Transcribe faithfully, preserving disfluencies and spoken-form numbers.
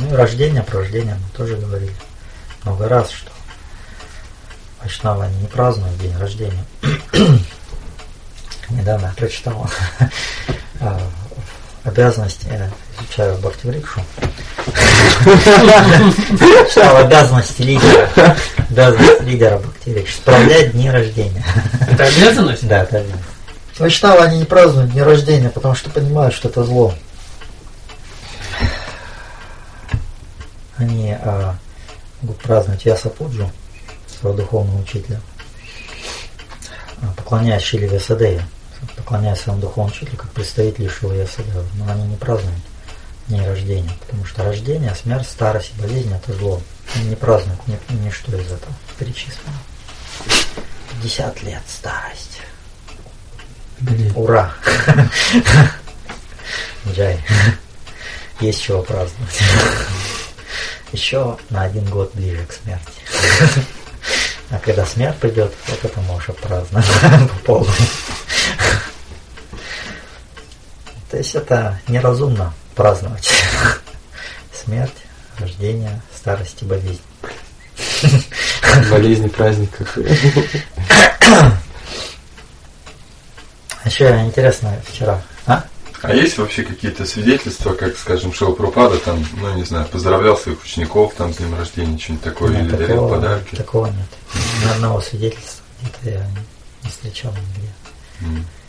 Ну и рождение, про рождение мы тоже говорили много раз, что вайшнавы они не празднуют день рождения. Недавно я прочитал обязанности, я изучаю Бхакти-врикшу, читал обязанности лидера, обязанности лидера Бхакти-врикши, справлять дни рождения. Это обязанность? Да, это обязанность. Вайшнавы они не празднуют дни рождения, потому что понимают, что это зло. Они а, будут праздновать Вьяса-пуджу, своего духовного учителя, поклоняясь Шиле Вьясадеве, поклоняясь своему духовному учителю как представителю Шилы Вьясадевы. Но они не празднуют дни рождения, потому что рождение, смерть, старость и болезнь – это зло. Они не празднуют ни, ничто из этого перечислено. пятьдесят лет старость. Блин. Ура! Джай. Есть чего праздновать. Еще на один год ближе к смерти. А когда смерть придет, вот это можешь отпраздновать по полной. То есть это неразумно праздновать смерть, рождение, старость и болезнь. Болезнь, праздник какой. Еще интересно вчера. А? А есть вообще какие-то свидетельства, как, скажем, Шрила Прабхупада, там, ну, не знаю, поздравлял своих учеников там с днем рождения, что-нибудь такое, Нет, или такого, дарил подарки? Такого нет. Ни одного свидетельства где-то я не встречал нигде. Mm.